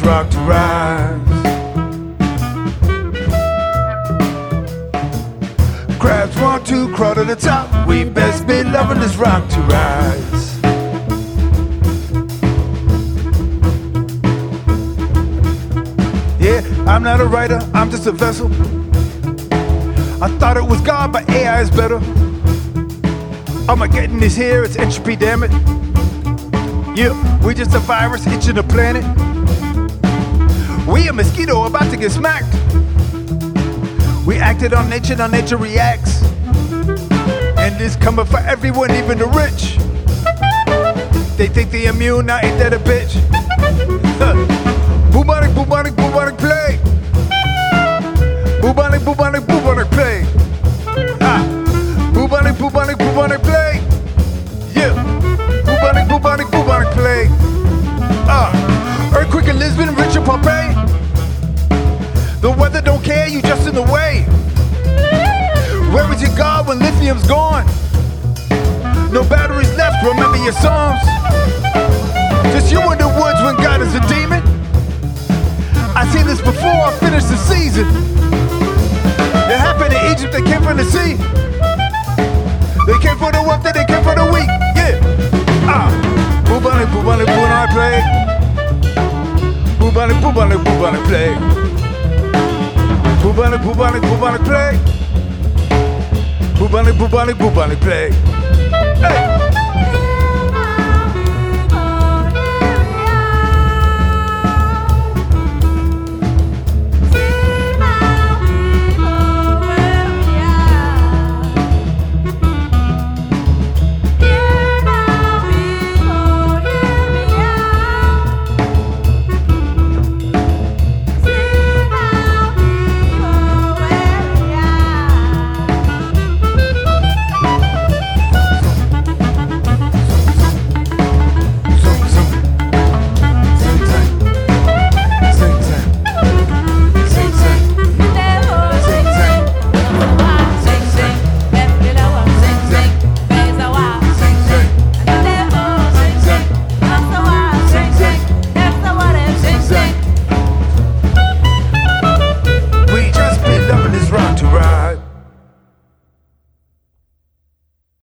rock to rise. Crabs want to crawl to the top. We best be loving this rock to rise. Yeah, I'm not a writer, I'm just a vessel. I thought it was God, but AI is better. Armageddon is here, it's entropy, damn it. Yeah, we just a virus itching the planet. We a mosquito about to get smacked. We acted on nature reacts. And it's coming for everyone, even the rich. They think they immune, now ain't that a bitch? Bubonic, bubonic, bubonic plague. Bubonic, bubonic, bubonic plague. Bubonic, bubonic, bubonic plague. Yeah. Bubonic, bubonic, bubonic plague. Earthquake in Lisbon, Richard Pompeii. The weather don't care, you just in the way. Where is your God when lithium's gone? No batteries left, remember your Psalms. Just you in the woods when God is a demon. I seen this before I finished the season. It happened in Egypt, they came from the sea. They came for the wealthy, they came for the weak. Yeah. Bubonic, bubonic, bubonic plague. Bubonic, bubonic, bubonic plague. Bubonic, bubonic, bubonic plague. Bubonic, bubonic, bubonic plague. Hey.